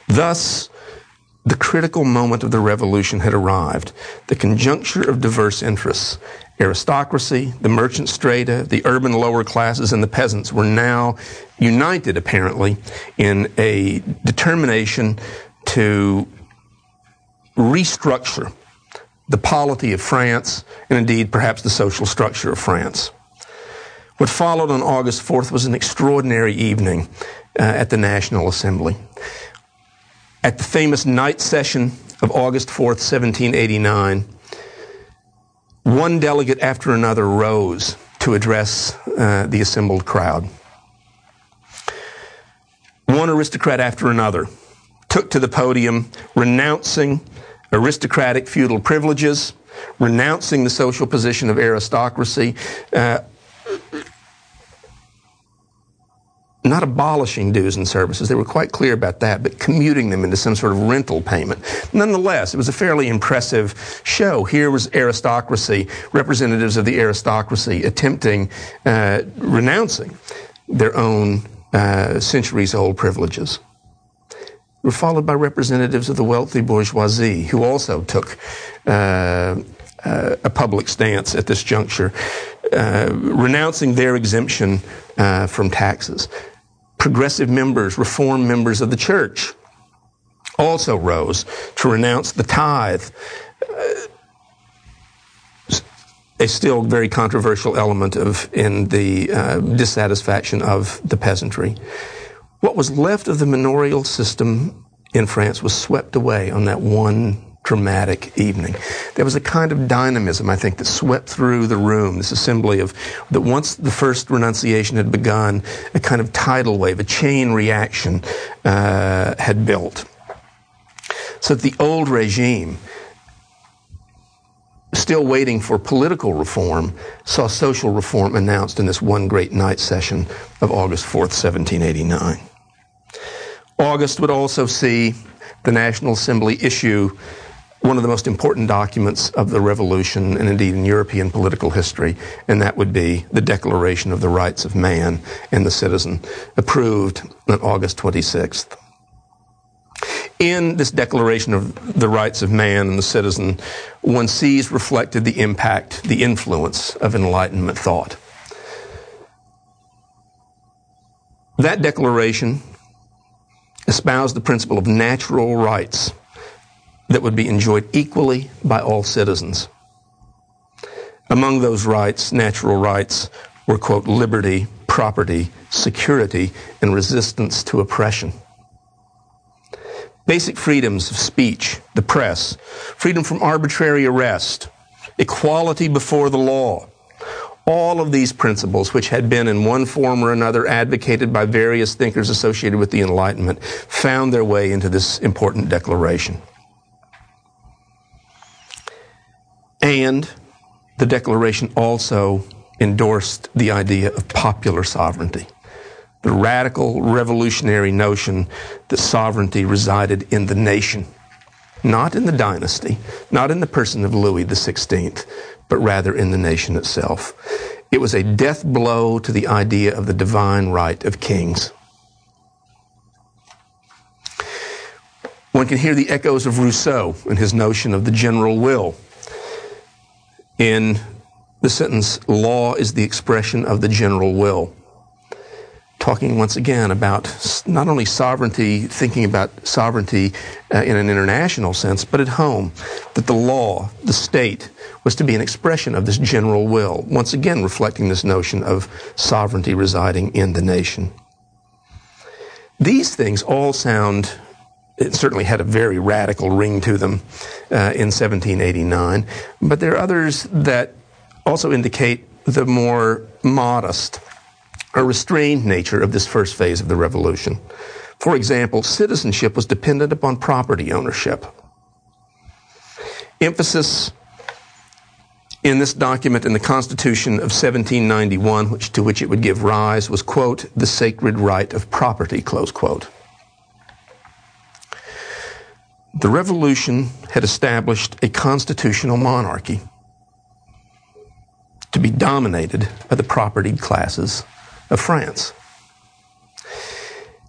Thus, the critical moment of the revolution had arrived. The conjuncture of diverse interests, aristocracy, the merchant strata, the urban lower classes, and the peasants were now united, apparently, in a determination to restructure the polity of France, and indeed perhaps the social structure of France. What followed on August 4th was an extraordinary evening at the National Assembly. At the famous night session of August 4th, 1789, one delegate after another rose to address the assembled crowd. One aristocrat after another took to the podium, renouncing aristocratic feudal privileges, renouncing the social position of aristocracy, not abolishing dues and services. They were quite clear about that, but commuting them into some sort of rental payment. Nonetheless, it was a fairly impressive show. Here was aristocracy, representatives of the aristocracy attempting, renouncing their own centuries-old privileges. Were followed by representatives of the wealthy bourgeoisie, who also took a public stance at this juncture, renouncing their exemption from taxes. Progressive members, reform members of the church also rose to renounce the tithe, a still very controversial element in the dissatisfaction of the peasantry. What was left of the manorial system in France was swept away on that one dramatic evening. There was a kind of dynamism, I think, that swept through the room, this assembly that once the first renunciation had begun, a kind of tidal wave, a chain reaction had built. So that the old regime, still waiting for political reform, saw social reform announced in this one great night session of August 4th, 1789. August would also see the National Assembly issue one of the most important documents of the revolution and indeed in European political history, and that would be the Declaration of the Rights of Man and the Citizen, approved on August 26th. In this Declaration of the Rights of Man and the Citizen, one sees reflected the impact, the influence of Enlightenment thought. That declaration espoused the principle of natural rights that would be enjoyed equally by all citizens. Among those rights, natural rights, were, quote, liberty, property, security, and resistance to oppression. Basic freedoms of speech, the press, freedom from arbitrary arrest, equality before the law. All of these principles, which had been in one form or another advocated by various thinkers associated with the Enlightenment, found their way into this important declaration. And the Declaration also endorsed the idea of popular sovereignty, the radical revolutionary notion that sovereignty resided in the nation, not in the dynasty, not in the person of Louis XVI, but rather in the nation itself. It was a death blow to the idea of the divine right of kings. One can hear the echoes of Rousseau and his notion of the general will in the sentence, "Law is the expression of the general will," talking once again about not only sovereignty, thinking about sovereignty in an international sense, but at home, that the law, the state, was to be an expression of this general will, once again reflecting this notion of sovereignty residing in the nation. These things all sound, it certainly had a very radical ring to them in 1789, but there are others that also indicate the more modest or restrained nature of this first phase of the revolution. For example, citizenship was dependent upon property ownership. Emphasis in this document in the Constitution of 1791, to which it would give rise, was, quote, "the sacred right of property," close quote. The revolution had established a constitutional monarchy to be dominated by the propertied classes of France.